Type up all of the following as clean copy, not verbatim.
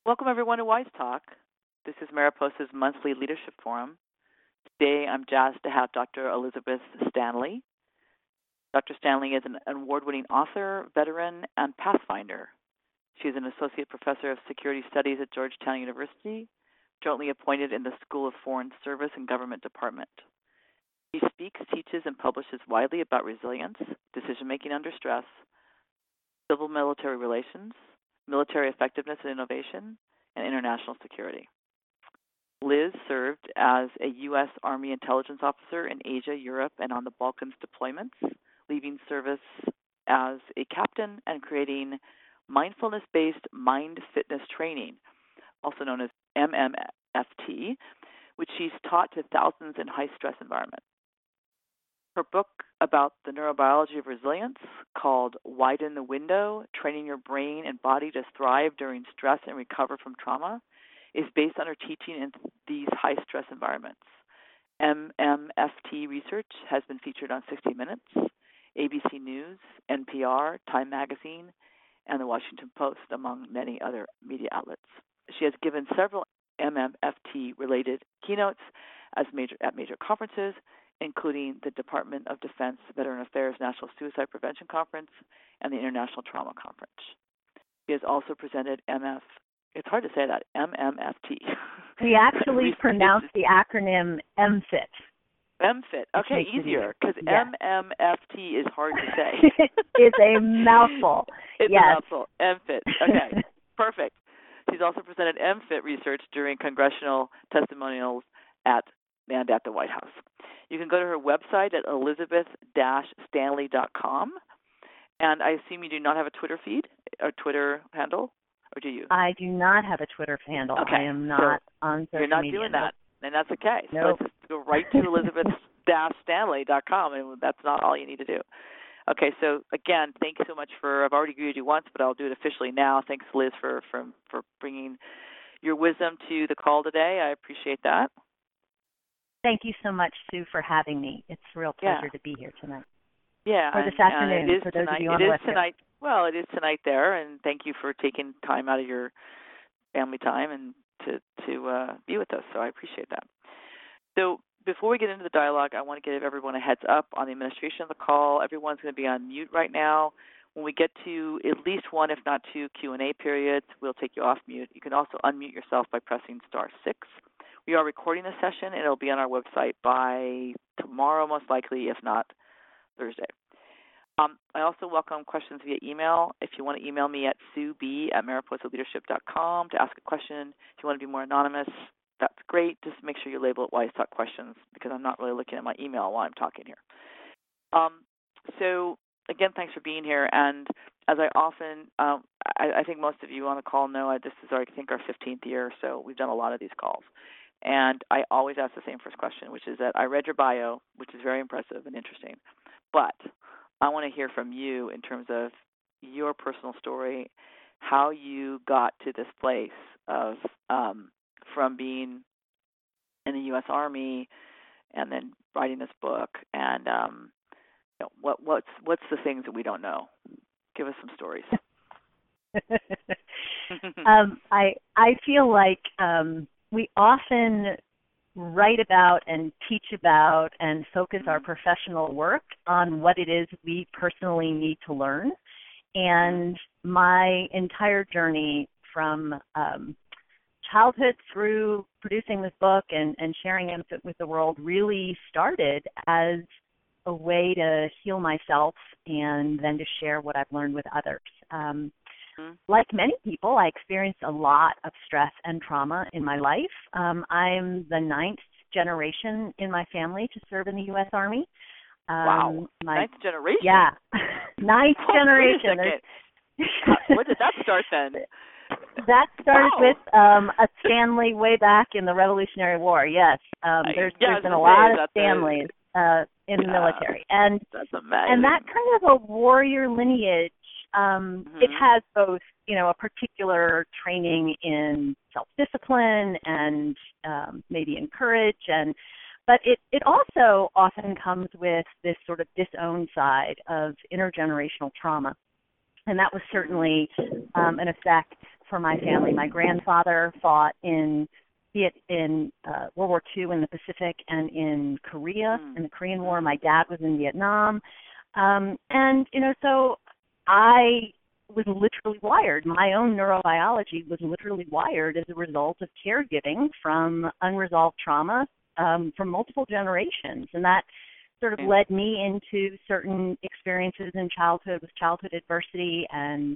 Welcome, everyone, to Wise Talk. This is Mariposa's monthly leadership forum. Today, I'm jazzed to have Dr. Elizabeth Stanley. Dr. Stanley is an award-winning author, veteran, and pathfinder. She is an associate professor of security studies at Georgetown University, jointly appointed in the School of Foreign Service and Government Department. She speaks, teaches, and publishes widely about resilience, decision-making under stress, civil-military relations, military effectiveness and innovation, and international security. Liz served as a U.S. Army intelligence officer in Asia, Europe, and on the Balkans deployments, leaving service as a captain and creating mindfulness-based mind fitness training, also known as MMFT, which she's taught to thousands in high-stress environments. Her book about the neurobiology of resilience, called Widen the Window, Training Your Brain and Body to Thrive During Stress and Recover from Trauma, is based on her teaching in these high-stress environments. MMFT research has been featured on 60 Minutes, ABC News, NPR, Time Magazine, and the Washington Post, among many other media outlets. She has given several MMFT-related keynotes at major conferences, including the Department of Defense Veteran Affairs National Suicide Prevention Conference and the International Trauma Conference. She has also presented it's hard to say that, MMFT. We actually pronounce the acronym MFIT. MFIT. Okay, easier, because MMFT is hard to say. It's a mouthful. It's a mouthful. MFIT. Okay, perfect. She's also presented MFIT research during congressional testimonials and at the White House. You can go to her website at elizabeth-stanley.com. And I assume you do not have a Twitter feed or Twitter handle, or do you? I do not have a Twitter handle. Okay. I am not on social media. You're not doing that, and that's okay. Nope. So just go right to elizabeth-stanley.com, and that's not all you need to do. Okay, so again, thank you so much I've already greeted you once, but I'll do it officially now. Thanks, Liz, for bringing your wisdom to the call today. I appreciate that. Thank you so much, Sue, for having me. It's a real pleasure to be here tonight. Yeah. Or this afternoon, for those of you on the West Coast. Tonight. Well, it is tonight there, and thank you for taking time out of your family time and to be with us. So I appreciate that. So before we get into the dialogue, I want to give everyone a heads up on the administration of the call. Everyone's going to be on mute right now. When we get to at least one, if not two, Q&A periods, we'll take you off mute. You can also unmute yourself by pressing *6. We are recording this session, and it'll be on our website by tomorrow, most likely, if not Thursday. I also welcome questions via email. If you want to email me at sueb@mariposaleadership.com to ask a question. If you want to be more anonymous, that's great. Just make sure you label it Wise Talk Questions, because I'm not really looking at my email while I'm talking here. So, again, thanks for being here. And as I often, I think most of you on the call know, this is, I think, our 15th year, so we've done a lot of these calls. And I always ask the same first question, which is that I read your bio, which is very impressive and interesting, but I want to hear from you in terms of your personal story, how you got to this place of from being in the U.S. Army and then writing this book, and what's the things that we don't know? Give us some stories. I feel like we often write about and teach about and focus our professional work on what it is we personally need to learn. And my entire journey from childhood through producing this book and sharing it with the world really started as a way to heal myself and then to share what I've learned with others. Like many people, I experienced a lot of stress and trauma in my life. I'm the 9th generation in my family to serve in the U.S. Army. Wow, 9th generation? Yeah, 9th generation. When did that start then? That started with a Stanley way back in the Revolutionary War, yes. There's been a lot of Stanleys in the military. And that's amazing. And that kind of a warrior lineage, it has both, a particular training in self-discipline and maybe in courage, but it also often comes with this sort of disowned side of intergenerational trauma. And that was certainly an effect for my family. My grandfather fought in World War II in the Pacific and in Korea, in the Korean War. My dad was in Vietnam. And, so I was literally wired. My own neurobiology was literally wired as a result of caregiving from unresolved trauma from multiple generations. And that sort of led me into certain experiences in childhood with childhood adversity and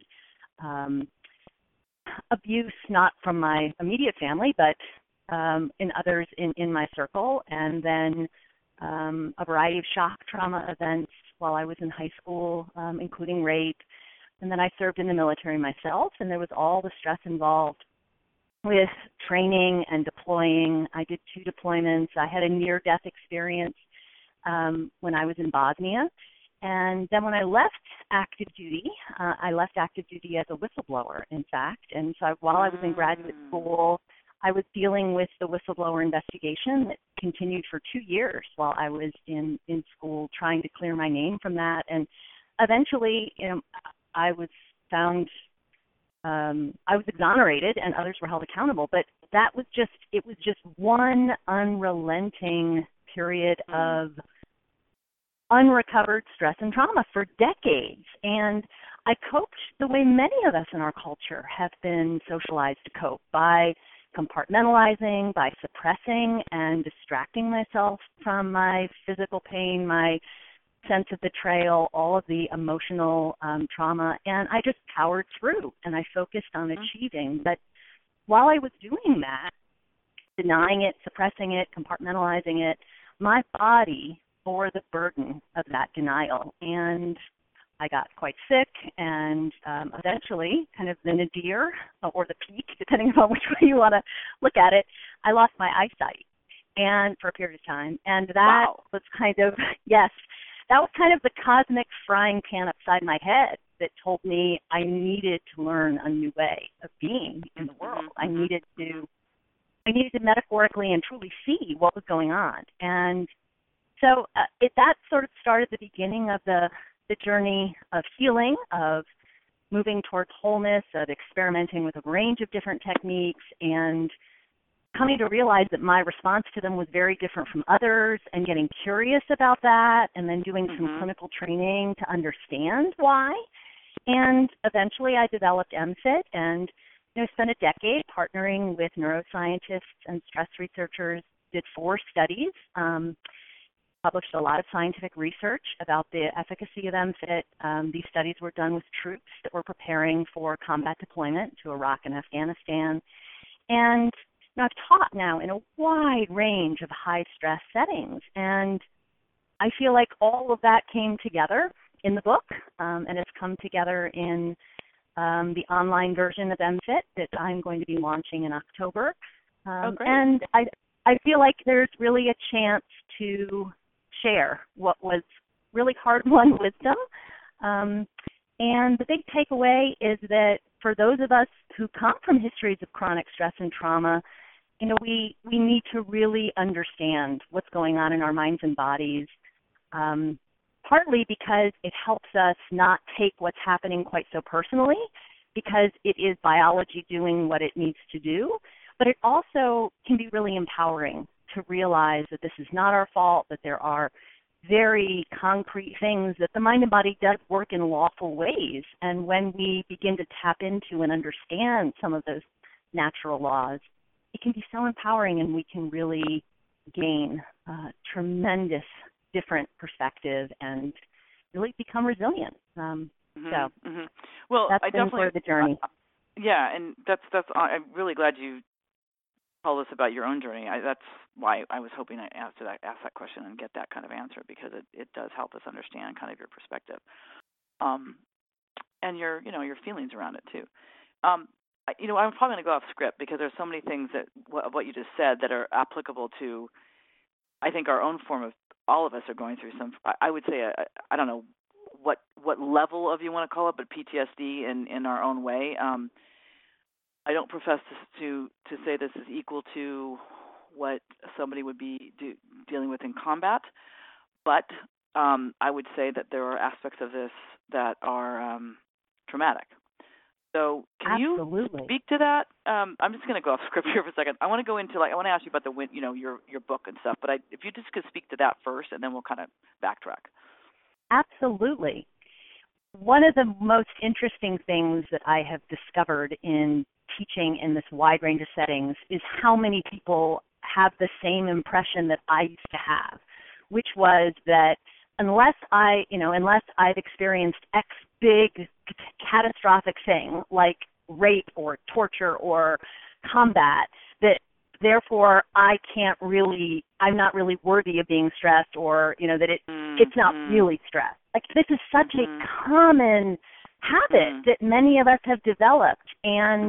abuse, not from my immediate family, but in others in my circle. And then a variety of shock trauma events while I was in high school, including rape. And then I served in the military myself, and there was all the stress involved with training and deploying. I did 2 deployments. I had a near-death experience when I was in Bosnia. And then when I left active duty as a whistleblower, in fact. And so while I was in graduate school, I was dealing with the whistleblower investigation that continued for 2 years while I was in school, trying to clear my name from that. And eventually, I was found, I was exonerated and others were held accountable. But it was just one unrelenting period of unrecovered stress and trauma for decades. And I coped the way many of us in our culture have been socialized to cope, by compartmentalizing, by suppressing and distracting myself from my physical pain, my sense of betrayal, all of the emotional trauma. And I just powered through and I focused on achieving. But while I was doing that, denying it, suppressing it, compartmentalizing it, my body bore the burden of that denial. And I got quite sick, and eventually, kind of the nadir or the peak, depending on which way you want to look at it, I lost my eyesight, and for a period of time. And that was kind of, that was kind of the cosmic frying pan upside my head that told me I needed to learn a new way of being in the world. I needed to metaphorically and truly see what was going on. And so that sort of started the beginning of the journey of healing, of moving towards wholeness, of experimenting with a range of different techniques, and coming to realize that my response to them was very different from others, and getting curious about that, and then doing some clinical training to understand why. And eventually I developed MFIT and spent a decade partnering with neuroscientists and stress researchers, did 4 studies, published a lot of scientific research about the efficacy of MFIT. These studies were done with troops that were preparing for combat deployment to Iraq and Afghanistan. And I've taught now in a wide range of high-stress settings. And I feel like all of that came together in the book, and it's come together in the online version of MFIT that I'm going to be launching in October. And I feel like there's really a chance to share what was really hard-won wisdom. And the big takeaway is that for those of us who come from histories of chronic stress and trauma, we need to really understand what's going on in our minds and bodies, partly because it helps us not take what's happening quite so personally, because it is biology doing what it needs to do, but it also can be really empowering to realize that this is not our fault, that there are very concrete things, that the mind and body does work in lawful ways. And when we begin to tap into and understand some of those natural laws, it can be so empowering, and we can really gain tremendous different perspective and really become resilient. Well, that's I been definitely sort of the journey. And that's. I'm really glad you told us about your own journey. That's why I was hoping to ask that question and get that kind of answer, because it does help us understand kind of your perspective, and your feelings around it too. I'm probably going to go off script because there's so many things that what you just said that are applicable to, I think, our own form of, all of us are going through some, I would say, I don't know what level of you want to call it, but PTSD in our own way. I don't profess to say this is equal to what somebody would be dealing with in combat, but I would say that there are aspects of this that are traumatic. So can Absolutely. you speak to that? I'm just going to go off script here for a second. I want to go into I want to ask you about your book and stuff, but if you just could speak to that first, and then we'll kind of backtrack. Absolutely. One of the most interesting things that I have discovered in teaching in this wide range of settings is how many people have the same impression that I used to have, which was that unless I've experienced X big catastrophic thing like rape or torture or combat, that therefore I'm not really worthy of being stressed, or that it's not really stress. Like, this is such a common habit that many of us have developed, and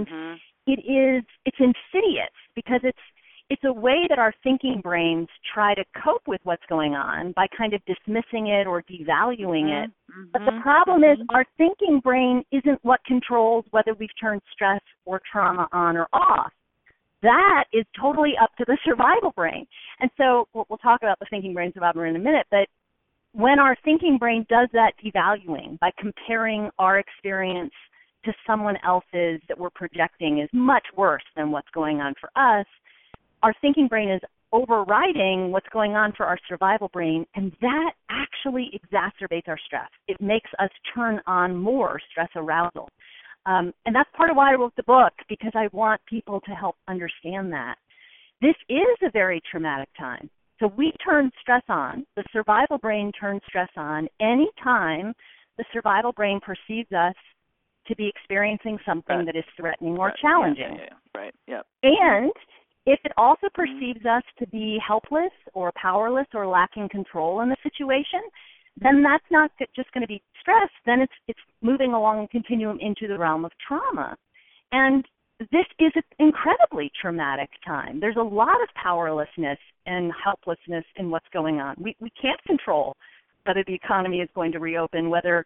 it's insidious because it's a way that our thinking brains try to cope with what's going on by kind of dismissing it or devaluing it. But the problem is our thinking brain isn't what controls whether we've turned stress or trauma on or off. That is totally up to the survival brain. And so we'll talk about the thinking brain, survival brain in a minute, but when our thinking brain does that devaluing by comparing our experience to someone else's that we're projecting is much worse than what's going on for us, our thinking brain is overriding what's going on for our survival brain, and that actually exacerbates our stress. It makes us turn on more stress arousal. And that's part of why I wrote the book, because I want people to help understand that. This is a very traumatic time. So we turn stress on, the survival brain turns stress on anytime the survival brain perceives us to be experiencing something that is threatening or challenging. Right, yeah. And if it also perceives us to be helpless or powerless or lacking control in the situation, then that's not just going to be stress, then it's moving along a continuum into the realm of trauma. And this is an incredibly traumatic time. There's a lot of powerlessness and helplessness in what's going on. We can't control whether the economy is going to reopen, whether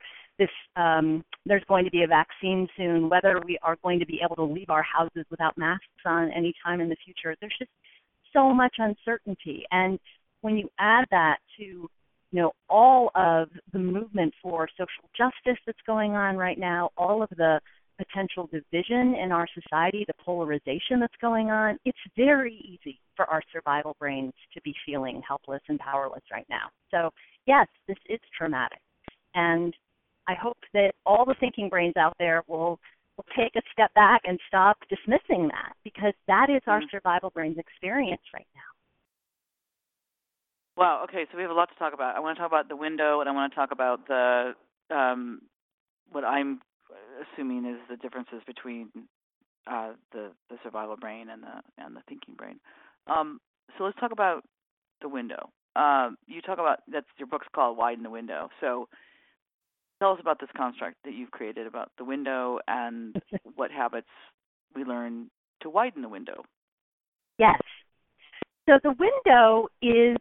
there's going to be a vaccine soon, whether we are going to be able to leave our houses without masks on any time in the future. There's just so much uncertainty. And when you add that to all of the movement for social justice that's going on right now, all of the potential division in our society, the polarization that's going on, it's very easy for our survival brains to be feeling helpless and powerless right now. So, yes, this is traumatic. And I hope that all the thinking brains out there will take a step back and stop dismissing that, because that is our survival brain's experience right now. Wow, okay, so we have a lot to talk about. I want to talk about the window, and I want to talk about the what I'm assuming is the differences between the survival brain and the thinking brain. So let's talk about the window. You talk about, your book's called Widen the Window. So tell us about this construct that you've created about the window and what habits we learn to widen the window. Yes. So the window is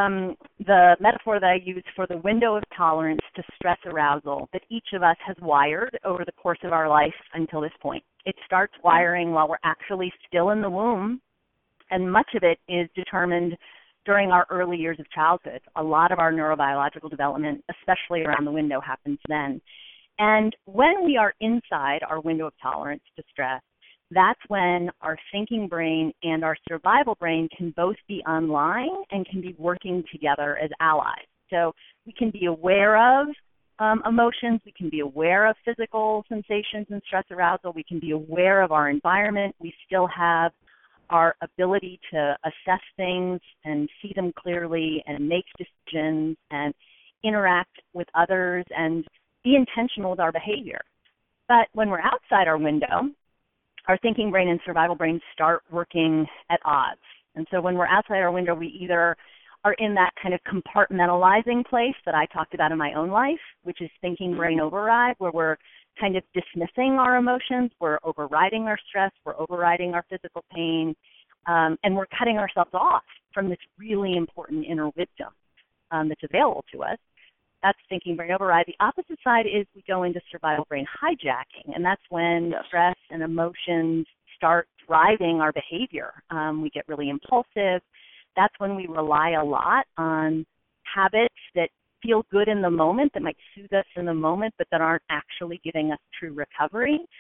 the metaphor that I use for the window of tolerance to stress arousal that each of us has wired over the course of our life until this point. It starts wiring while we're actually still in the womb, and much of it is determined during our early years of childhood. A lot of our neurobiological development, especially around the window, happens then. And when we are inside our window of tolerance to stress, that's when our thinking brain and our survival brain can both be online and can be working together as allies. So we can be aware of emotions, we can be aware of physical sensations and stress arousal, we can be aware of our environment, we still have our ability to assess things and see them clearly and make decisions and interact with others and be intentional with our behavior. But when we're outside our window, our thinking brain and survival brain start working at odds. And so when we're outside our window, we either are in that kind of compartmentalizing place that I talked about in my own life, which is thinking brain override, where we're kind of dismissing our emotions, we're overriding our stress, we're overriding our physical pain, and we're cutting ourselves off from this really important inner wisdom that's available to us. That's thinking brain override. The opposite side is we go into survival brain hijacking, and that's when stress and emotions start driving our behavior. We get really impulsive. That's when we rely a lot on habits that feel good in the moment, that might soothe us in the moment, but that aren't actually giving us true recovery.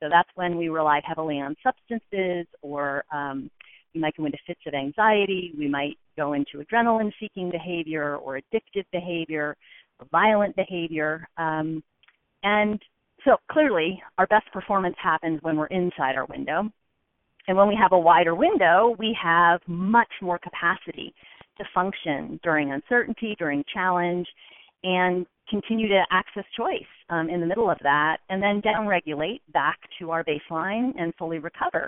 So that's when we rely heavily on substances, or we might go into fits of anxiety. We might go into adrenaline-seeking behavior or addictive behavior or violent behavior. And so clearly, our best performance happens when we're inside our window. And when we have a wider window, we have much more capacity to function during uncertainty, during challenge, and continue to access choice in the middle of that, and then downregulate back to our baseline and fully recover.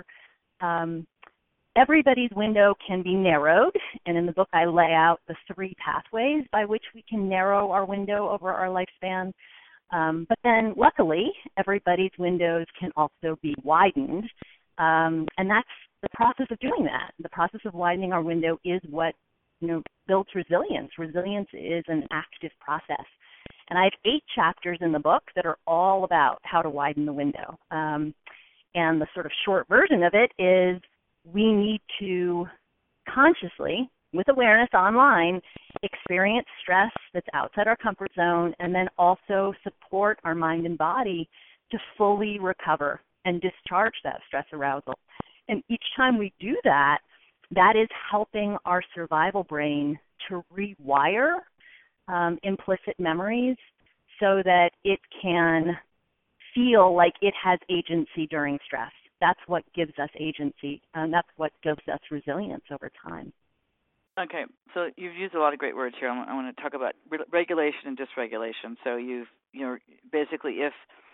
Everybody's window can be narrowed, and in the book I lay out the 3 pathways by which we can narrow our window over our lifespan. But then, luckily, everybody's windows can also be widened, and that's the process of doing that. The process of widening our window is what builds resilience. Resilience is an active process. And I have 8 chapters in the book that are all about how to widen the window. And the sort of short version of it is we need to consciously, with awareness online, experience stress that's outside our comfort zone, and then also support our mind and body to fully recover and discharge that stress arousal. And each time we do that, that is helping our survival brain to rewire implicit memories so that it can feel like it has agency during stress. That's what gives us agency, and that's what gives us resilience over time. Okay, so you've used a lot of great words here. I want to talk about regulation and dysregulation. So you're basically, if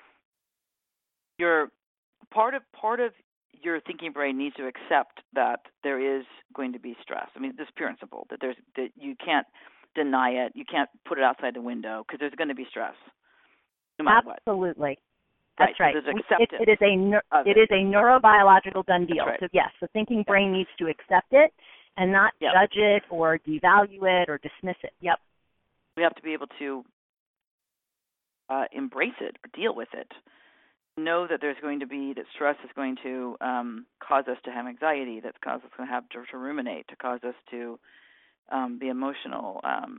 you're part of your thinking brain needs to accept that there is going to be stress. I mean, this is pure and simple, that you can't deny it, you can't put it outside the window, because there's going to be stress, no matter what. Absolutely. That's right. So it is a neurobiological done deal. Right. So yes, the thinking brain needs to accept it and not judge it or devalue it or dismiss it. Yep. We have to be able to embrace it or deal with it. Know that there's going to be, that stress is going to cause us to have anxiety, that cause us to have to ruminate, to cause us to be emotional.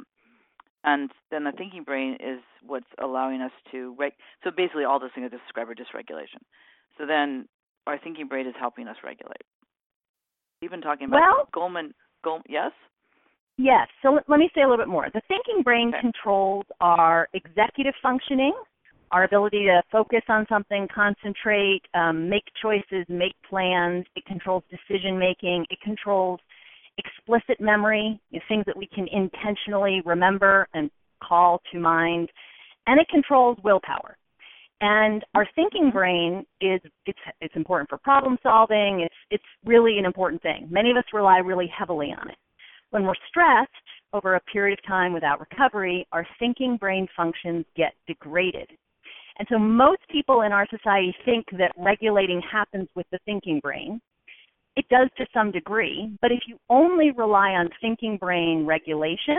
And then the thinking brain is what's allowing us to, so basically all those things I describe are dysregulation. So then our thinking brain is helping us regulate. We've been talking about Goleman, yes? Yes, so let me say a little bit more. The thinking brain controls our executive functioning, our ability to focus on something, concentrate, make choices, make plans. It controls decision-making. It controls explicit memory, things that we can intentionally remember and call to mind, and it controls willpower. And our thinking brain it's important for problem solving. It's really an important thing. Many of us rely really heavily on it. When we're stressed over a period of time without recovery, our thinking brain functions get degraded. And so most people in our society think that regulating happens with the thinking brain. It does to some degree, but if you only rely on thinking brain regulation,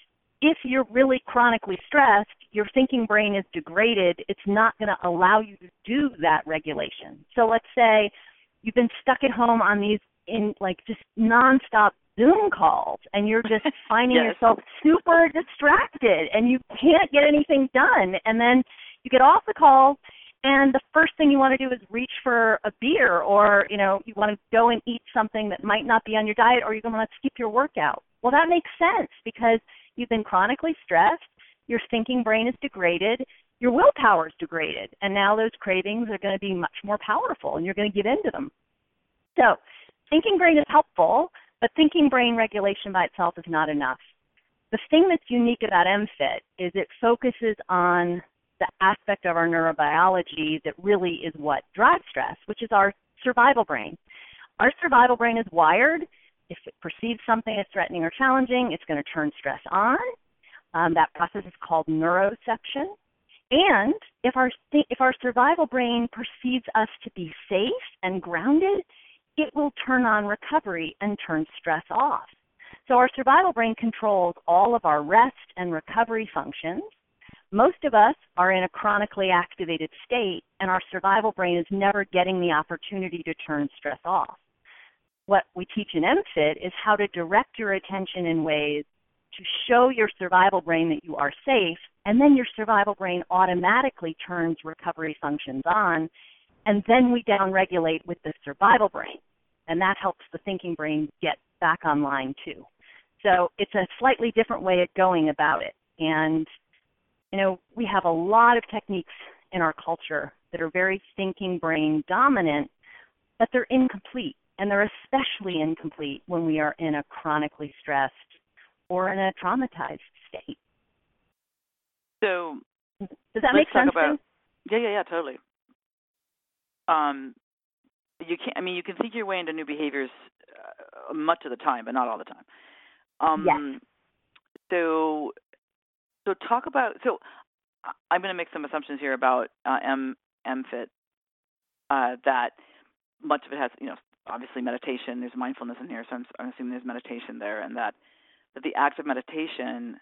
if you're really chronically stressed, your thinking brain is degraded. It's not going to allow you to do that regulation. So let's say you've been stuck at home on these just nonstop Zoom calls, and you're just finding yourself super distracted, and you can't get anything done. And then you get off the call, and the first thing you want to do is reach for a beer, or you want to go and eat something that might not be on your diet, or you're going to skip your workout. Well, that makes sense because you've been chronically stressed, your thinking brain is degraded, your willpower is degraded, and now those cravings are going to be much more powerful, and you're going to give in to them. So thinking brain is helpful, but thinking brain regulation by itself is not enough. The thing that's unique about MFIT is it focuses on the aspect of our neurobiology that really is what drives stress, which is our survival brain. Our survival brain is wired. If it perceives something as threatening or challenging, it's going to turn stress on. That process is called neuroception. And if our survival brain perceives us to be safe and grounded, it will turn on recovery and turn stress off. So our survival brain controls all of our rest and recovery functions. Most of us are in a chronically activated state, and our survival brain is never getting the opportunity to turn stress off. What we teach in MFIT is how to direct your attention in ways to show your survival brain that you are safe, and then your survival brain automatically turns recovery functions on, And then we downregulate with the survival brain, and that helps the thinking brain get back online too. So it's a slightly different way of going about it. And, we have a lot of techniques in our culture that are very thinking brain dominant, but they're incomplete. And they're especially incomplete when we are in a chronically stressed or in a traumatized state. So does that make sense? Yeah, totally. You can think your way into new behaviors much of the time, but not all the time. Yes. So talk about. So I'm going to make some assumptions here about MFIT. That much of it has, obviously meditation. There's mindfulness in here, so I'm assuming there's meditation there, and that the act of meditation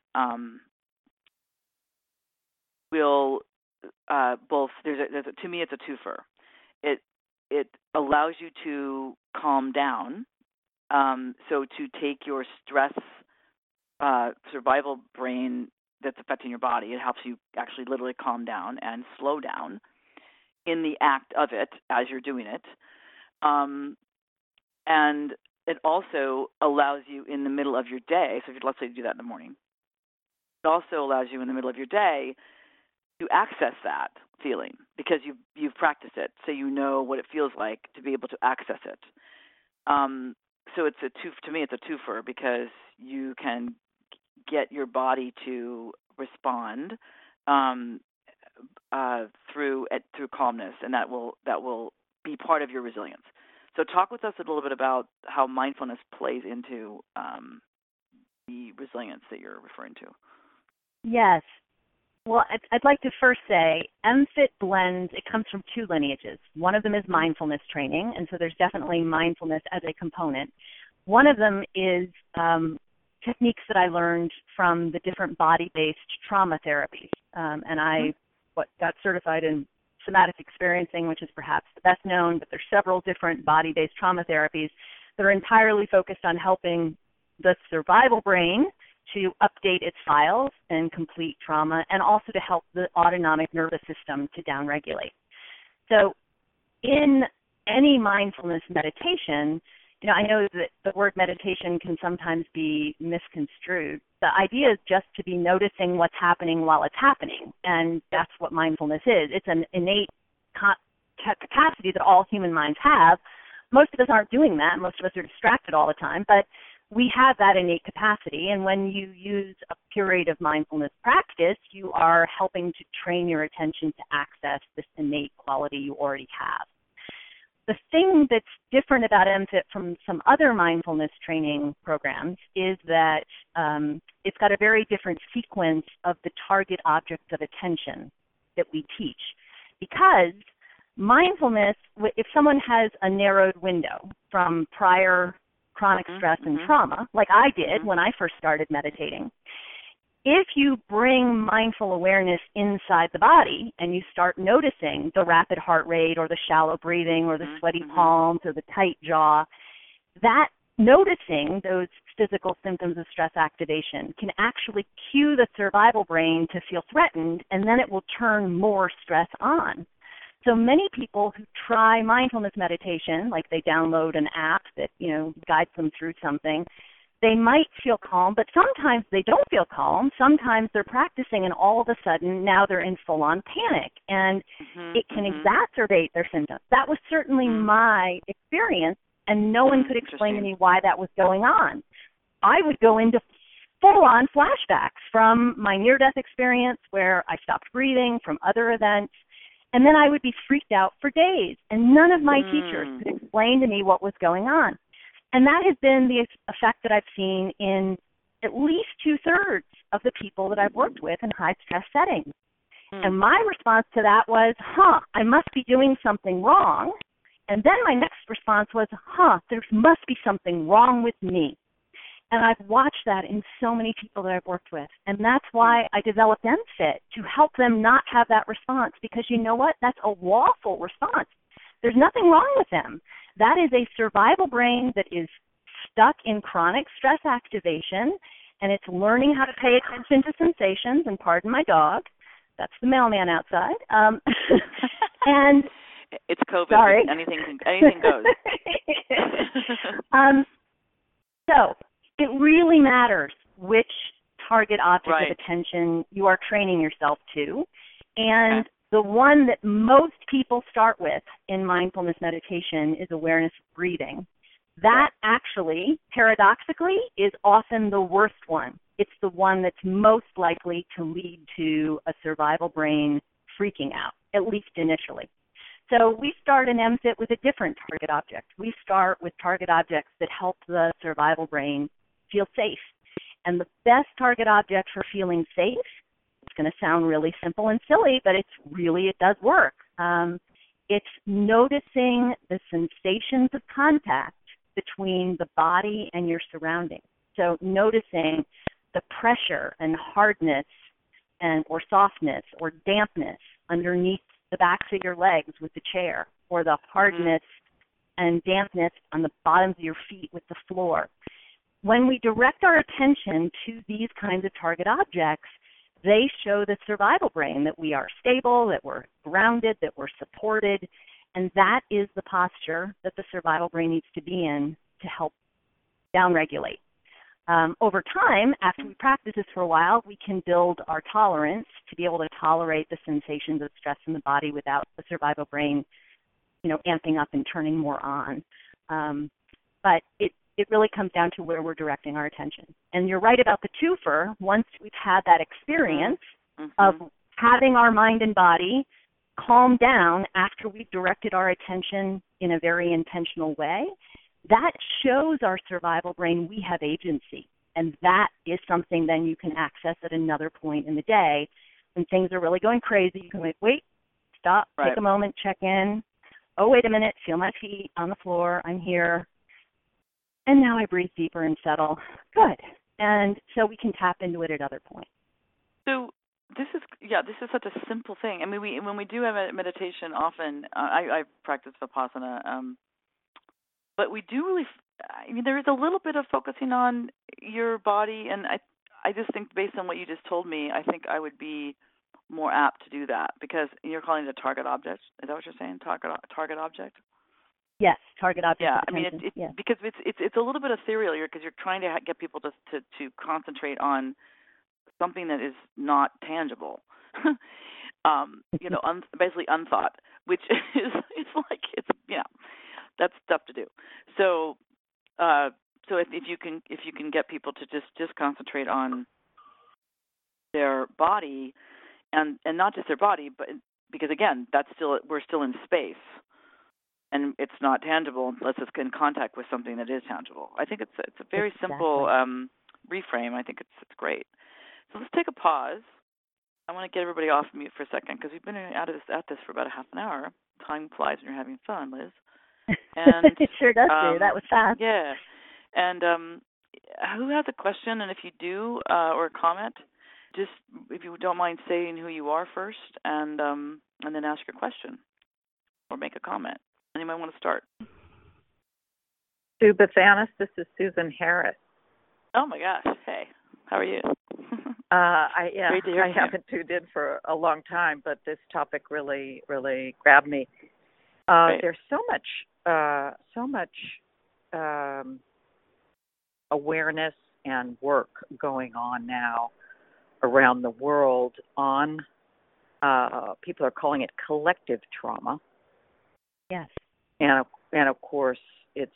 will both. To me, it's a twofer. It allows you to calm down. So to take your stress survival brain that's affecting your body, it helps you actually literally calm down and slow down in the act of it as you're doing it. And it also allows you in the middle of your day, so if let's say you do that in the morning, it also allows you in the middle of your day to access that feeling because you've practiced it, so you know what it feels like to be able to access it. So to me it's a twofer because you can get your body to respond through calmness, and that will be part of your resilience. So talk with us a little bit about how mindfulness plays into the resilience that you're referring to. Yes. Well, I'd like to first say MFIT blends, it comes from two lineages. One of them is mindfulness training, and so there's definitely mindfulness as a component. One of them is techniques that I learned from the different body-based trauma therapies. And I got certified in somatic experiencing, which is perhaps the best known, but there's several different body-based trauma therapies that are entirely focused on helping the survival brain to update its files and complete trauma, and also to help the autonomic nervous system to downregulate. So in any mindfulness meditation, I know that the word meditation can sometimes be misconstrued. The idea is just to be noticing what's happening while it's happening, and that's what mindfulness is. It's an innate capacity that all human minds have. Most of us aren't doing that. Most of us are distracted all the time, but we have that innate capacity, and when you use a period of mindfulness practice, you are helping to train your attention to access this innate quality you already have. The thing that's different about MFIT from some other mindfulness training programs is that it's got a very different sequence of the target objects of attention that we teach. Because mindfulness, if someone has a narrowed window from prior chronic stress and trauma, like I did when I first started meditating, if you bring mindful awareness inside the body and you start noticing the rapid heart rate or the shallow breathing or the sweaty palms or the tight jaw, that noticing those physical symptoms of stress activation can actually cue the survival brain to feel threatened, and then it will turn more stress on. So many people who try mindfulness meditation, like they download an app that, guides them through something, they might feel calm, but sometimes they don't feel calm. Sometimes they're practicing and all of a sudden now they're in full-on panic, and it can exacerbate their symptoms. That was certainly my experience, and no one could explain to me why that was going on. I would go into full-on flashbacks from my near-death experience where I stopped breathing, from other events, and then I would be freaked out for days, and none of my teachers could explain to me what was going on. And that has been the effect that I've seen in at least 2/3 of the people that I've worked with in high-stress settings. And my response to that was, I must be doing something wrong. And then my next response was, there must be something wrong with me. And I've watched that in so many people that I've worked with. And that's why I developed MFIT, to help them not have that response, because you know what? That's a lawful response. There's nothing wrong with them. That is a survival brain that is stuck in chronic stress activation, and it's learning how to pay attention to sensations, and pardon my dog, that's the mailman outside. And It's COVID. Sorry. Anything goes. So it really matters which target object Right. of attention you are training yourself to. And Okay. the one that most people start with in mindfulness meditation is awareness of breathing. That actually, paradoxically, is often the worst one. It's the one that's most likely to lead to a survival brain freaking out, at least initially. So we start in MSIT with a different target object. We start with target objects that help the survival brain feel safe. And the best target object for feeling safe, it's going to sound really simple and silly, but it does work. It's noticing the sensations of contact between the body and your surroundings. So noticing the pressure and hardness or softness or dampness underneath the backs of your legs with the chair, or the hardness and dampness on the bottoms of your feet with the floor. When we direct our attention to these kinds of target objects, they show the survival brain that we are stable, that we're grounded, that we're supported, and that is the posture that the survival brain needs to be in to help downregulate. Over time, after we practice this for a while, we can build our tolerance to be able to tolerate the sensations of stress in the body without the survival brain, amping up and turning more on. But it really comes down to where we're directing our attention. And you're right about the twofer. Once we've had that experience of having our mind and body calm down after we've directed our attention in a very intentional way, that shows our survival brain we have agency. And that is something then you can access at another point in the day. When things are really going crazy, you can wait, stop, Right. take a moment, check in. Oh, wait a minute, feel my feet on the floor, I'm here. And now I breathe deeper and settle. Good. And so we can tap into it at other points. So this is such a simple thing. I mean, when we do have a meditation, often I practice Vipassana, but we do really. I mean, there is a little bit of focusing on your body, and I just think based on what you just told me, I think I would be more apt to do that because you're calling it a target object. Is that what you're saying? Target object. Yes, target object. Yeah, of attention. Yes. Because it's a little bit ethereal here because you're trying to get people to concentrate on something that is not tangible, basically unthought, which is that's tough to do. So if you can get people to just concentrate on their body and not just their body, but because again we're still in space. And it's not tangible unless it's in contact with something that is tangible. I think it's a very simple reframe. I think it's great. So let's take a pause. I want to get everybody off mute for a second because we've been at this for about a half an hour. Time flies when you're having fun, Liz. And it sure does do. That was fast. Yeah. And who has a question? And if you do or a comment, just if you don't mind saying who you are first, and then ask your question or make a comment. Anyone want to start? Sue Bathanis, this is Susan Harris. Oh my gosh! Hey, how are you? I Great to hear from you. haven't tuned in for a long time, but this topic really, really grabbed me. There's so much awareness and work going on now around the world on people are calling it collective trauma. Yes. And of course it's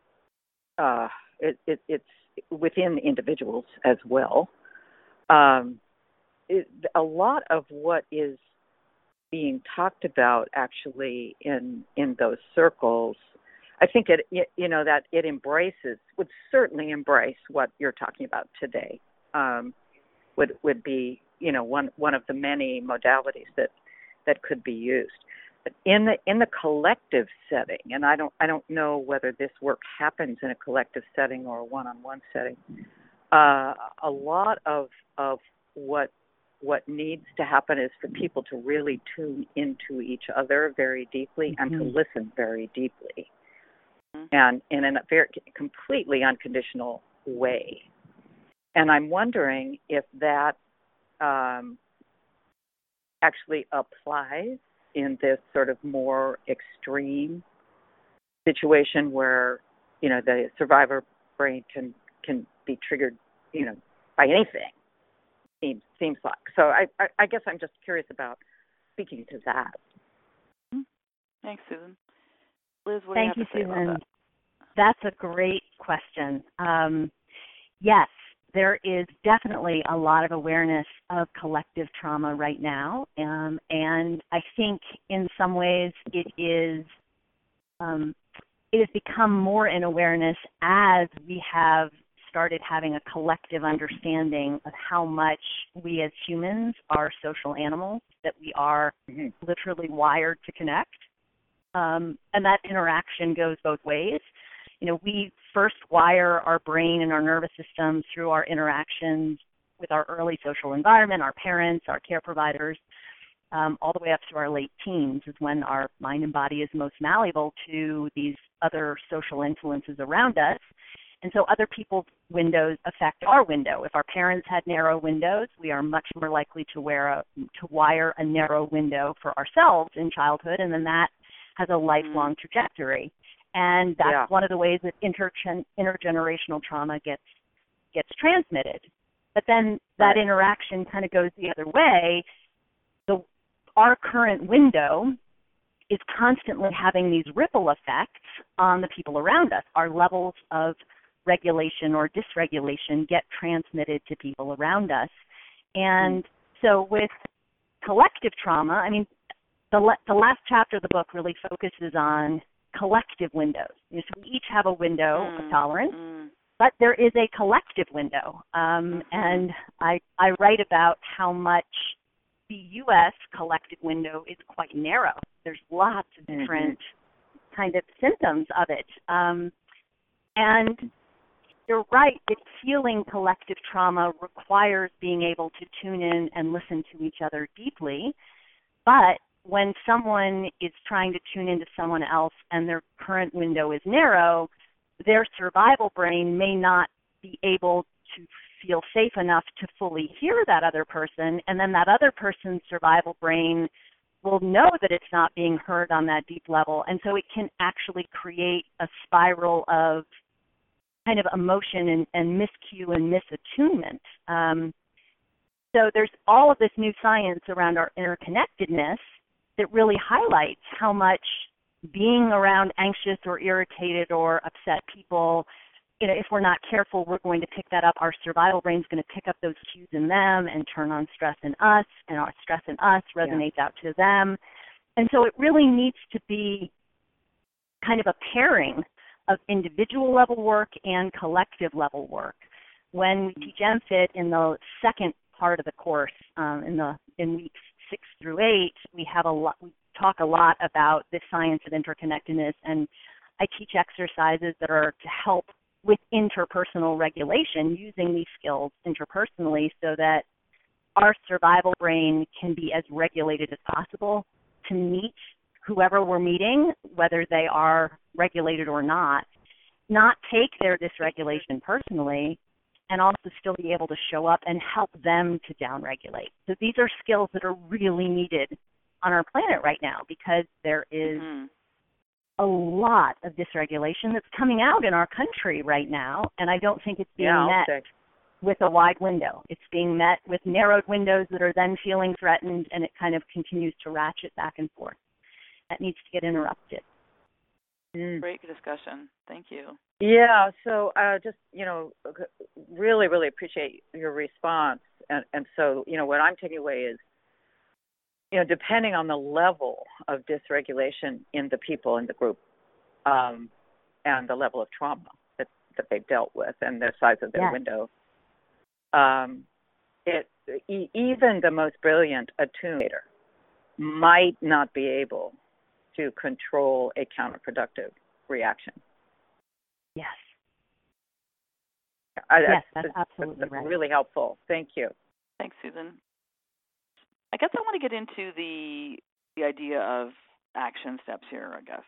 within individuals as well. A lot of what is being talked about actually in those circles, I think would certainly embrace what you're talking about today. Would be one of the many modalities that could be used. But in the collective setting, and I don't know whether this work happens in a collective setting or a one-on-one setting. A lot of what needs to happen is for people to really tune into each other very deeply and to listen very deeply, and in a very completely unconditional way. And I'm wondering if that actually applies in this sort of more extreme situation where, the survivor brain can be triggered, by anything. Seems like. So I guess I'm just curious about speaking to that. Thanks, Susan. Liz, what Thank do you you, have to say Susan. about that? That's a great question. Yes, there is definitely a lot of awareness of collective trauma right now, and I think in some ways it has become more in awareness as we have started having a collective understanding of how much we as humans are social animals, that we are literally wired to connect. And that interaction goes both ways. We first wire our brain and our nervous system through our interactions with our early social environment, our parents, our care providers, all the way up to our late teens is when our mind and body is most malleable to these other social influences around us. And so other people's windows affect our window. If our parents had narrow windows, we are much more likely to wire a narrow window for ourselves in childhood, and then that has a lifelong trajectory. And that's one of the ways that intergenerational trauma gets transmitted. But then that interaction kind of goes the other way. Our current window is constantly having these ripple effects on the people around us. Our levels of regulation or dysregulation get transmitted to people around us. And so with collective trauma, the last chapter of the book really focuses on collective windows. So we each have a window of tolerance, but there is a collective window. And I write about how much the U.S. collective window is quite narrow. There's lots of different kind of symptoms of it. And you're right, that healing collective trauma requires being able to tune in and listen to each other deeply. But when someone is trying to tune into someone else and their current window is narrow, their survival brain may not be able to feel safe enough to fully hear that other person, and then that other person's survival brain will know that it's not being heard on that deep level, and so it can actually create a spiral of kind of emotion and miscue and misattunement. So there's all of this new science around our interconnectedness that really highlights how much being around anxious or irritated or upset people, if we're not careful, we're going to pick that up. Our survival brain's going to pick up those cues in them and turn on stress in us, and our stress in us resonates out to them. And so it really needs to be kind of a pairing of individual level work and collective level work. When we teach MFIT in the second part of the course, in weeks 6 through 8, we talk a lot about the science of interconnectedness, and I teach exercises that are to help with interpersonal regulation, using these skills interpersonally so that our survival brain can be as regulated as possible to meet whoever we're meeting, whether they are regulated or not take their dysregulation personally, and also still be able to show up and help them to downregulate. So these are skills that are really needed on our planet right now, because there is a lot of dysregulation that's coming out in our country right now, and I don't think it's being met with a wide window. It's being met with narrowed windows that are then feeling threatened, and it kind of continues to ratchet back and forth. That needs to get interrupted. Great discussion. Thank you. Yeah, so just, really, really appreciate your response. And so, what I'm taking away is, depending on the level of dysregulation in the people in the group, and the level of trauma that they've dealt with and the size of their window, even the most brilliant attunator might not be able to control a counterproductive reaction. Yes. That's absolutely right. Really helpful. Thank you. Thanks, Susan. I guess I want to get into the idea of action steps here, I guess.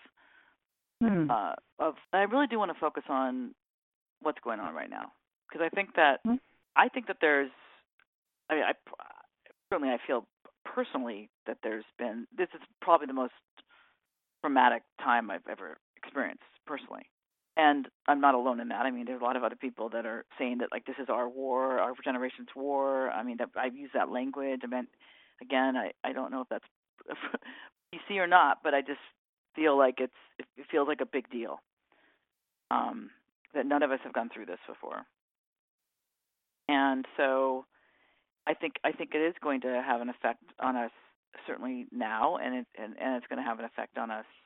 I really do want to focus on what's going on right now, because I think that there's, certainly I feel personally that this is probably the most traumatic time I've ever experienced personally. And I'm not alone in that. I mean, there's a lot of other people that are saying that, like, this is our war, our generation's war. I mean, I've used that language. I mean, again, I don't know if that's PC or not, but I just feel like it feels like a big deal, that none of us have gone through this before. And so I think it is going to have an effect on us, certainly now, and it's going to have an effect on us,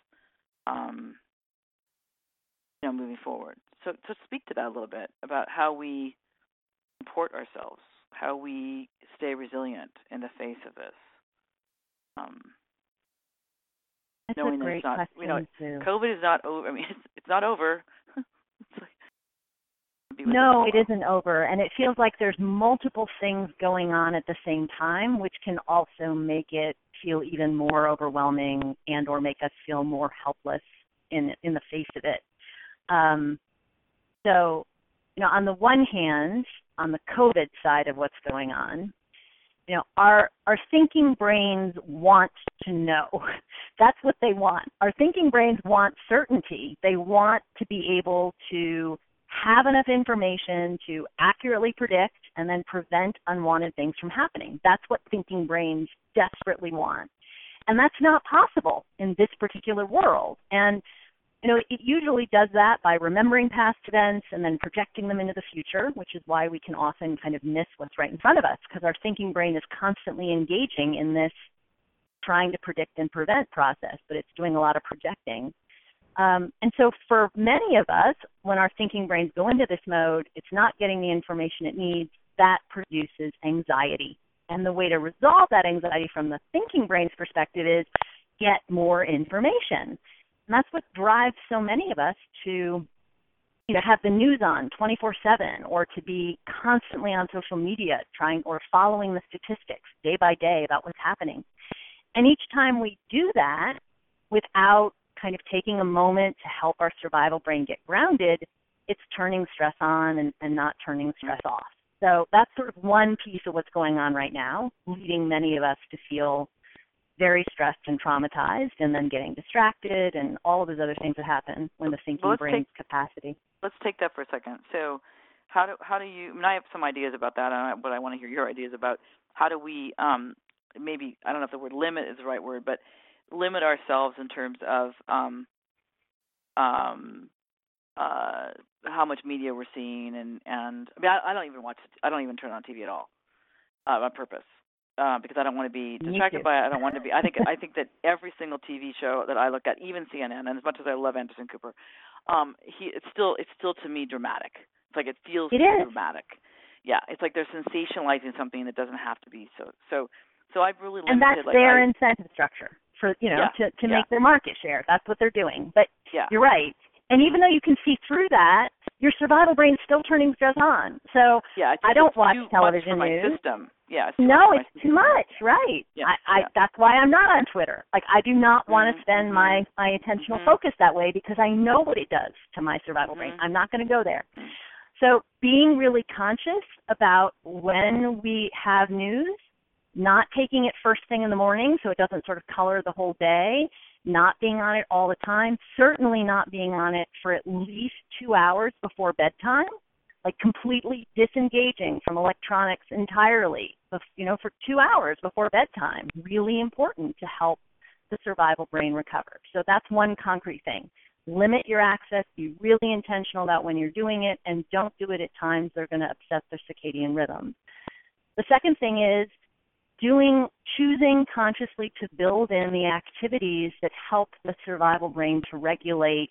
moving forward. So speak to that a little bit about how we support ourselves, how we stay resilient in the face of this. That's knowing a great that it's not, question, too. COVID is not over. I mean, it's not over. No, it isn't over, and it feels like there's multiple things going on at the same time, which can also make it feel even more overwhelming and or make us feel more helpless in the face of it. So, on the one hand, on the COVID side of what's going on, our thinking brains want to know. That's what they want. Our thinking brains want certainty. They want to be able to have enough information to accurately predict and then prevent unwanted things from happening. That's what thinking brains desperately want. And that's not possible in this particular world. And, it usually does that by remembering past events and then projecting them into the future, which is why we can often kind of miss what's right in front of us, because our thinking brain is constantly engaging in this trying to predict and prevent process, but it's doing a lot of projecting. And so for many of us, when our thinking brains go into this mode, it's not getting the information it needs. That produces anxiety. And the way to resolve that anxiety from the thinking brain's perspective is get more information. And that's what drives so many of us to, have the news on 24/7 or to be constantly on social media trying or following the statistics day by day about what's happening. And each time we do that without kind of taking a moment to help our survival brain get grounded, it's turning stress on and not turning stress off. So that's sort of one piece of what's going on right now, leading many of us to feel very stressed and traumatized and then getting distracted and all of those other things that happen when the thinking brain's capacity. Let's take that for a second. So how do you, I have some ideas about that, but I want to hear your ideas about how do we maybe, I don't know if the word limit is the right word, but limit ourselves in terms of how much media we're seeing, and I mean, I don't even turn on TV at all on purpose because I don't want to be distracted by it. I don't want to be. I think that every single TV show that I look at, even CNN, and as much as I love Anderson Cooper, it's still to me dramatic. It's like it feels dramatic. Yeah, it's like they're sensationalizing something that doesn't have to be. So I've really limited. And that's their incentive structure for to make their market share. That's what they're doing. But you're right. And even though you can see through that, your survival brain's still turning stress on. So I don't watch television news. My system. Yeah. It's too much, right? Yeah, that's why I'm not on Twitter. Like, I do not want to spend my attentional focus that way because I know what it does to my survival brain. I'm not going to go there. So being really conscious about when we have news, not taking it first thing in the morning so it doesn't sort of color the whole day, not being on it all the time, certainly not being on it for at least 2 hours before bedtime, like completely disengaging from electronics entirely, for 2 hours before bedtime, really important to help the survival brain recover. So that's one concrete thing. Limit your access, be really intentional about when you're doing it, and don't do it at times that are going to upset the circadian rhythm. The second thing is choosing consciously to build in the activities that help the survival brain to regulate.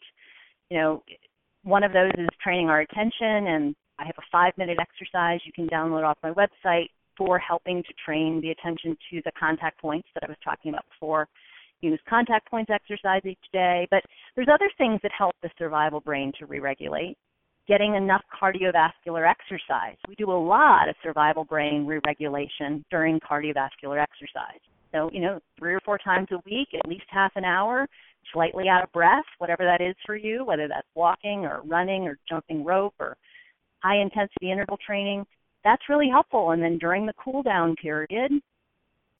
One of those is training our attention, and I have a 5-minute exercise you can download off my website for helping to train the attention to the contact points that I was talking about before. Use contact points exercise each day, but there's other things that help the survival brain to re-regulate. Getting enough cardiovascular exercise. We do a lot of survival brain re-regulation during cardiovascular exercise. So, 3 or 4 times a week, at least half an hour, slightly out of breath, whatever that is for you, whether that's walking or running or jumping rope or high-intensity interval training, that's really helpful. And then during the cool-down period,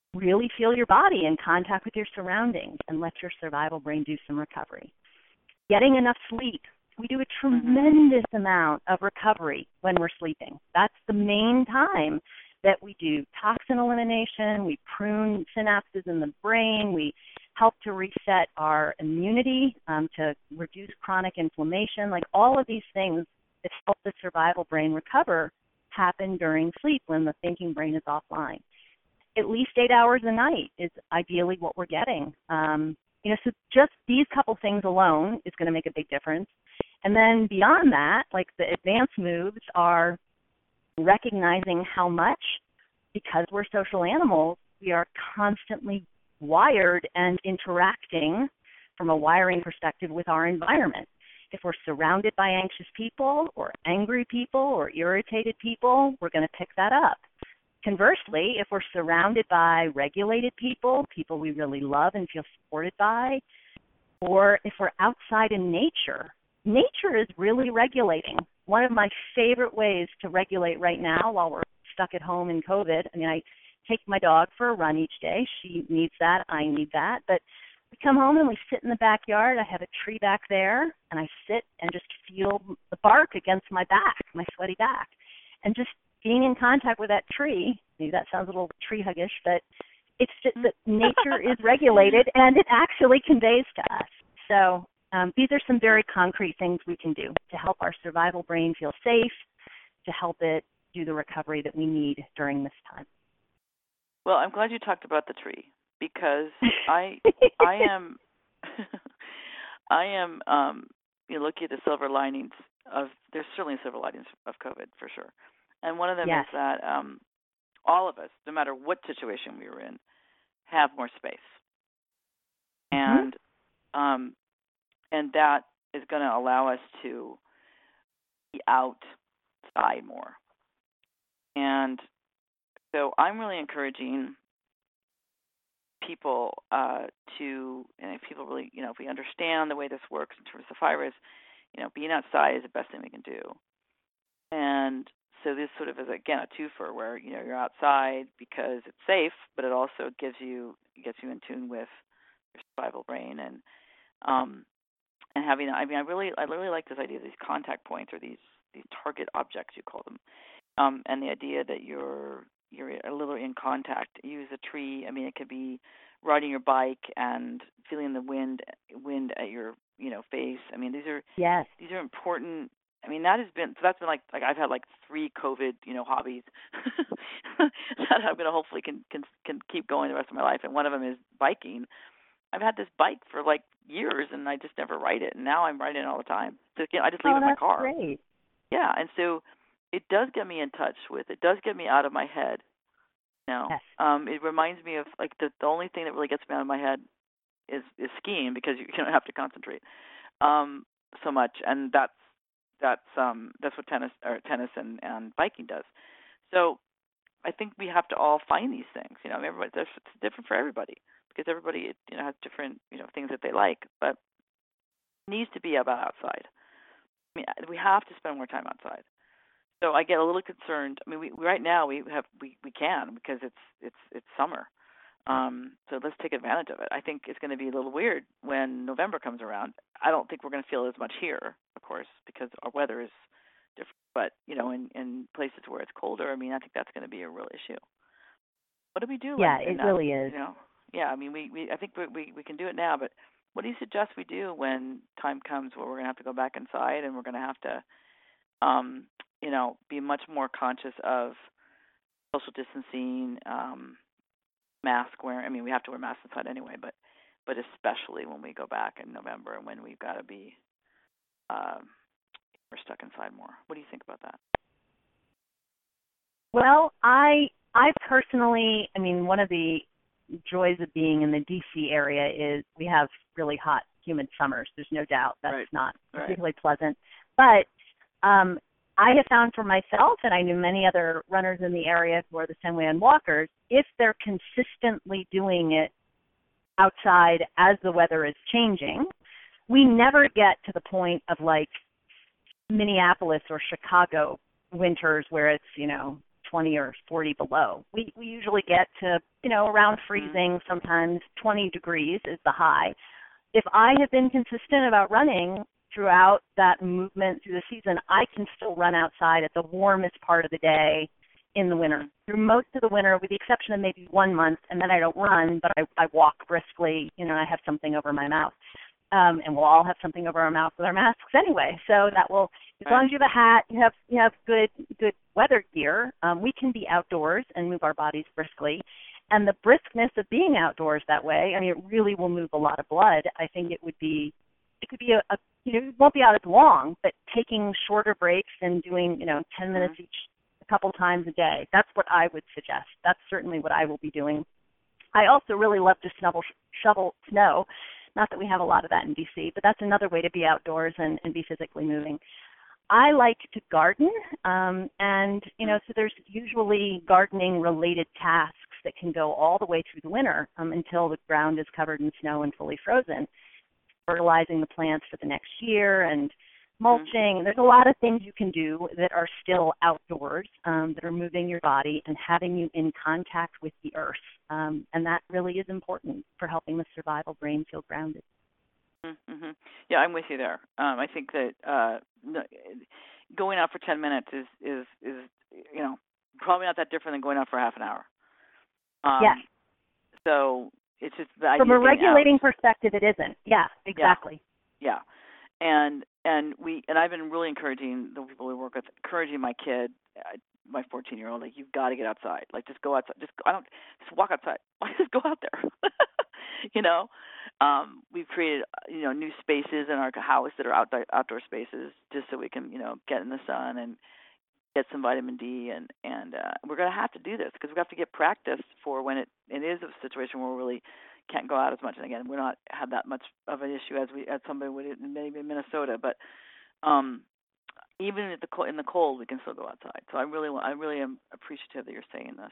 really feel your body in contact with your surroundings and let your survival brain do some recovery. Getting enough sleep. We do a tremendous amount of recovery when we're sleeping. That's the main time that we do toxin elimination, we prune synapses in the brain, we help to reset our immunity, to reduce chronic inflammation. Like all of these things that help the survival brain recover happen during sleep when the thinking brain is offline. At least 8 hours a night is ideally what we're getting. So just these couple things alone is going to make a big difference. And then beyond that, like the advanced moves are recognizing how much, because we're social animals, we are constantly wired and interacting from a wiring perspective with our environment. If we're surrounded by anxious people or angry people or irritated people, we're going to pick that up. Conversely, if we're surrounded by regulated people, people we really love and feel supported by, or if we're outside in nature, nature is really regulating. One of my favorite ways to regulate right now while we're stuck at home in COVID, I take my dog for a run each day. She needs that. I need that. But we come home and we sit in the backyard. I have a tree back there, and I sit and just feel the bark against my back, my sweaty back. And just being in contact with that tree, maybe that sounds a little tree huggish, but it's just that nature is regulated, and it actually conveys to us. So these are some very concrete things we can do to help our survival brain feel safe, to help it do the recovery that we need during this time. Well, I'm glad you talked about the tree, because I am looking at the silver linings of, there's certainly silver linings of COVID for sure. And one of them is that all of us, no matter what situation we were in, have more space. And that is going to allow us to be outside more. And so I'm really encouraging people to, and if people really, if we understand the way this works in terms of the virus, being outside is the best thing we can do. And so this sort of is, again, a twofer where, you're outside because it's safe, but it also gets you in tune with your survival brain and having, I really like this idea of these contact points, or these target objects, you call them, and the idea that you're a little in contact. Use a tree. It could be riding your bike and feeling the wind at your face. These are important. That's been like I've had like 3 COVID hobbies that I'm gonna hopefully can keep going the rest of my life, and one of them is biking. I've had this bike for like years, and I just never ride it, and now I'm riding it all the time. So I just leave it in my car. Great. Yeah, and so it does get me in touch with. It does get me out of my head. Yes. It reminds me of like the only thing that really gets me out of my head is skiing, because you don't have to concentrate so much, and that's what tennis and biking does. So I think we have to all find these things. Everybody, it's different for everybody, because everybody has different things that they like, but it needs to be about outside. We have to spend more time outside. So I get a little concerned. We right now we can, because it's summer. So let's take advantage of it. I think it's going to be a little weird when November comes around. I don't think we're going to feel as much here, of course, because our weather is different. But in places where it's colder, I think that's going to be a real issue. What do we do? Yeah, it really is. Yeah, I think we can do it now. But what do you suggest we do when time comes where we're going to have to go back inside, and we're going to have to be much more conscious of social distancing, mask wearing. We have to wear masks inside anyway, but especially when we go back in November, and when we've got to be we're stuck inside more. What do you think about that? Well, I personally, one of the joys of being in the DC area is we have really hot, humid summers. There's no doubt that's not particularly pleasant, but I have found for myself, and I knew many other runners in the area who are the same way on walkers, if they're consistently doing it outside as the weather is changing, we never get to the point of like Minneapolis or Chicago winters where it's, 20 or 40 below. We usually get to, around freezing, sometimes 20 degrees is the high. If I have been consistent about running throughout that movement through the season, I can still run outside at the warmest part of the day in the winter. Through most of the winter, with the exception of maybe 1 month, and then I don't run, but I walk briskly, I have something over my mouth. And we'll all have something over our mouth with our masks anyway. So that will, as long as you have a hat, you have good weather gear, we can be outdoors and move our bodies briskly. And the briskness of being outdoors that way, it really will move a lot of blood. I think it could be it won't be out as long, but taking shorter breaks and doing, 10 minutes each a couple times a day, that's what I would suggest. That's certainly what I will be doing. I also really love to shovel snow. Not that we have a lot of that in DC, but that's another way to be outdoors and be physically moving. I like to garden, so there's usually gardening-related tasks that can go all the way through the winter until the ground is covered in snow and fully frozen. Fertilizing the plants for the next year and mulching. There's a lot of things you can do that are still outdoors, that are moving your body and having you in contact with the earth. And that really is important for helping the survival brain feel grounded. Mm-hmm. Yeah, I'm with you there. I think that going out for 10 minutes is probably not that different than going out for half an hour. Yes. So it's just the idea from a regulating out. Perspective, it isn't. Yeah, exactly. Yeah. And I've been really encouraging the people we work with, encouraging my kid, my 14-year-old, like, you've got to get outside. Like, just go outside. Just walk outside. Just go out there. We've created new spaces in our house that are outdoor spaces, just so we can get in the sun and get some vitamin D, and we're going to have to do this because we have to get practice for when it is a situation where we really can't go out as much. And again, we're not have that much of an issue as somebody would maybe in Minnesota, but even in the cold, we can still go outside. So I really am appreciative that you're saying this.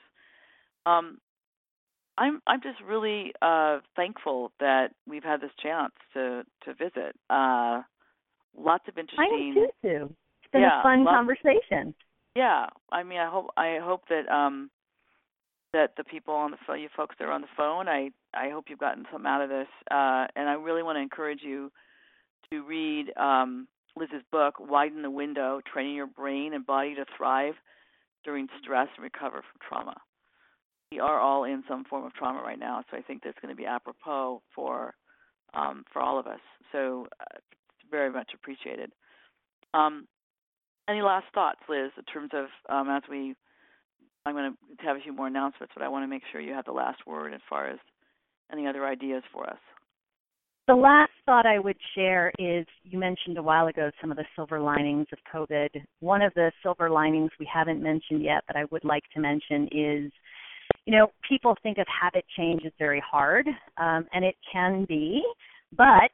I'm just really thankful that we've had this chance to visit. Lots of interesting. I am too. It's been a fun conversation. Yeah, I hope that that the people on the phone, you folks that are on the phone, I hope you've gotten something out of this. And I really want to encourage you to read Liz's book, Widen the Window: Training Your Brain and Body to Thrive During Stress and Recover from Trauma. We are all in some form of trauma right now, so I think that's going to be apropos for all of us. So it's very much appreciated. Any last thoughts, Liz, in terms of I'm going to have a few more announcements, but I want to make sure you have the last word as far as any other ideas for us. The last thought I would share is, you mentioned a while ago some of the silver linings of COVID. One of the silver linings we haven't mentioned yet, but I would like to mention is, people think of habit change as very hard, and it can be, but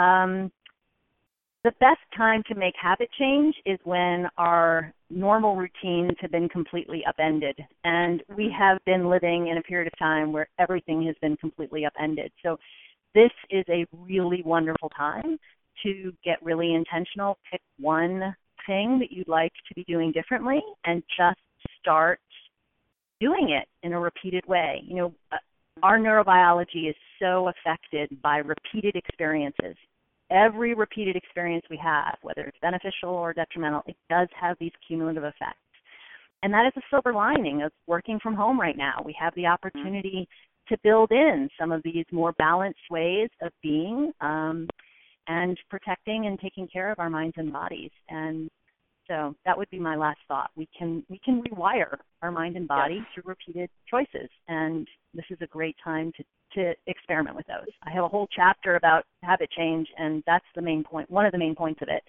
the best time to make habit change is when our normal routines have been completely upended. And we have been living in a period of time where everything has been completely upended. So this is a really wonderful time to get really intentional, pick one thing that you'd like to be doing differently, and just start doing it in a repeated way. Our neurobiology is so affected by repeated experiences. Every repeated experience we have, whether it's beneficial or detrimental, it does have these cumulative effects. And that is a silver lining of working from home right now. We have the opportunity to build in some of these more balanced ways of being and protecting and taking care of our minds and bodies. And so that would be my last thought. We can rewire our mind and body through repeated choices. And this is a great time to experiment with those. I have a whole chapter about habit change, and that's the main point, one of the main points of it.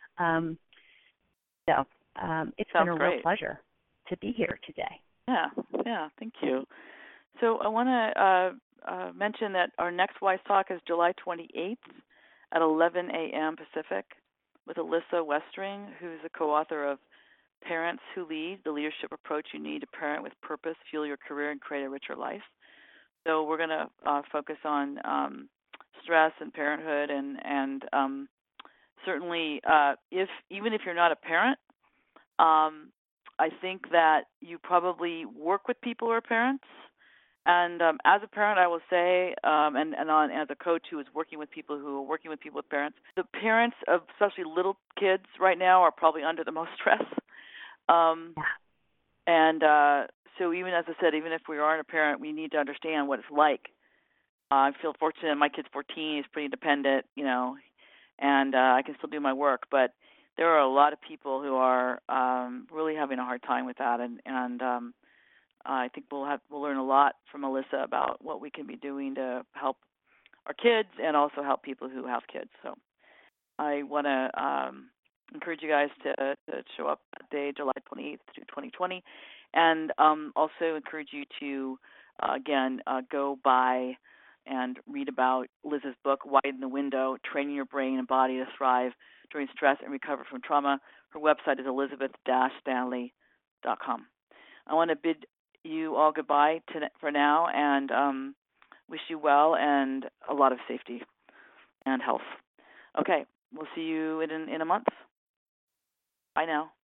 It's been a real pleasure to be here today. Yeah, thank you. So I want to mention that our next WISE Talk is July 28th at 11 a.m. Pacific with Alyssa Westring, who's a co-author of Parents Who Lead, the Leadership Approach You Need to Parent with Purpose, Fuel Your Career, and Create a Richer Life. So we're going to focus on stress and parenthood, and certainly, even if you're not a parent, I think that you probably work with people who are parents. And as a parent, I will say, as a coach who is working with people who are working with people with parents, the parents of especially little kids right now are probably under the most stress. Um, and so even, as I said, even if we aren't a parent, we need to understand what it's like. I feel fortunate. My kid's 14. He's pretty independent, and I can still do my work. But there are a lot of people who are really having a hard time with that, and I think we'll learn a lot from Alyssa about what we can be doing to help our kids and also help people who have kids. So I want to encourage you guys to show up that day, July 28th to 2020, and also encourage you to, again, go by and read about Liz's book, Widen the Window, Training Your Brain and Body to Thrive During Stress and Recover from Trauma. Her website is elizabeth-stanley.com. I want to bid you all goodbye for now, and wish you well and a lot of safety and health. Okay, we'll see you in a month. Bye now.